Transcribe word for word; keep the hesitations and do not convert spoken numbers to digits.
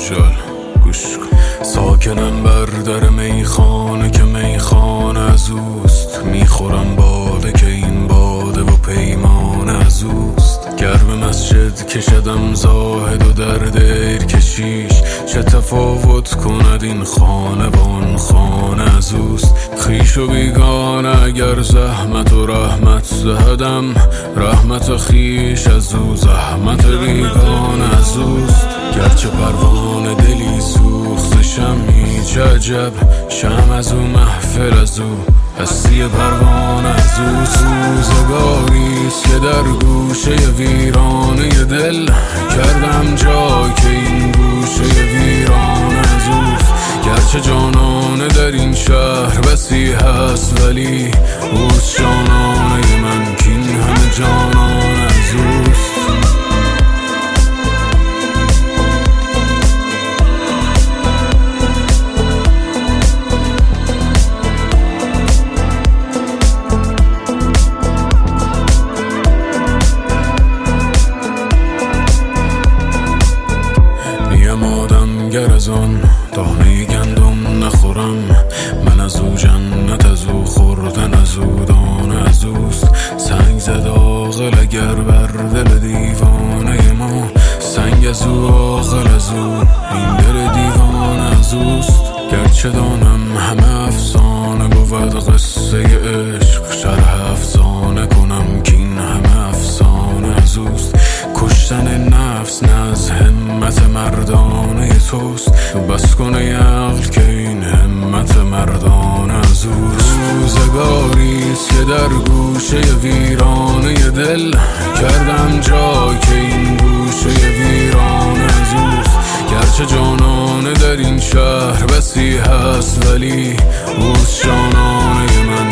خوشحال گوش کن. ساکنم بر در میخانه که میخانه از اوست، میخورم باده که این باده و پیمان از اوست. گرم مسجد کشدم زاهد و در دیر کشیش، چه تفاوت کند این خانه با آن خانه از اوست. خویش و بیگانه اگر زحمت و رحمت دهدم، رحمت خویش از او زحمت بیگانه از اوست. گرچه پروانه دلی سوخت شمعی چه عجب، شمع از او محفل از او هستی پروانه از اوست. روزگاریست که در گوشه ویرانه دل کردم جای که این گوشه ویرانه از اوست. گرچه جانانه در این شهر بسی هست، ولی اوست جانانه من که این همه جانانه از اوست. گر از آن دانه گندم نخورم، من از او جنت از او خوردن از او دانه از اوست. سنگ زد عاقل اگر بر دل دیوانه ما، سنگ از او عاقل از او این دل دیوانه از اوست. گرچه دانم همه افسانه بود قصه عشق، شرح افسانه کنم که این همه افسانه از اوست. کشتن نفس نه از همت مردانه توست، بس کنه عقل که این همت مردانه از اوست. روزگاریست که در گوشه ویرانه دل کردم جای که این گوشه ویرانه از اوست. گرچه جانانه در این شهر بسی هست، ولی اوست جانانه من